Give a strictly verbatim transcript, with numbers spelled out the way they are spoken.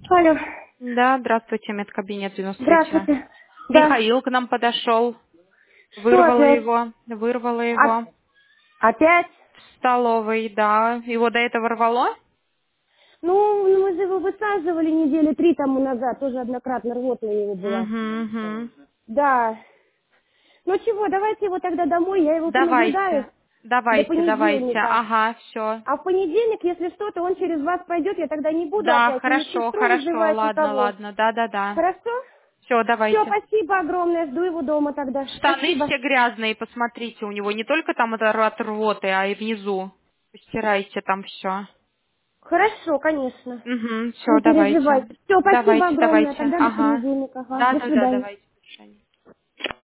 Алло. Да, здравствуйте, медкабинет девяносто третья. Здравствуйте. Да. Михаил к нам подошел, Что вырвала опять? его, вырвала А- его опять? в столовой, да. Его до этого рвало? Ну, ну, мы же его высаживали недели три тому назад. Тоже однократно рвота у него была. Угу, угу. Да. Ну чего, давайте его тогда домой. Я его понаблюдаю Давайте, до давайте, давайте. понедельника. Ага, все. А в понедельник, если что-то, он через вас пойдет. Я тогда не буду Да, опять ни хорошо, сестру хорошо, вызывать, ладно, никого. ладно, да-да-да. Хорошо? Все, Все, давайте. спасибо огромное. Жду его дома тогда. Штаны Спасибо. все грязные, посмотрите, у него не только там это от рвоты, а и внизу. Постирайте там все. Хорошо, конечно. Угу, все, Не давайте. переживайте. Все, спасибо Давайте, огромное. давайте. Тогда до Ага. понедельника. Ага, Да, до да, да, свидания. давайте. До свидания.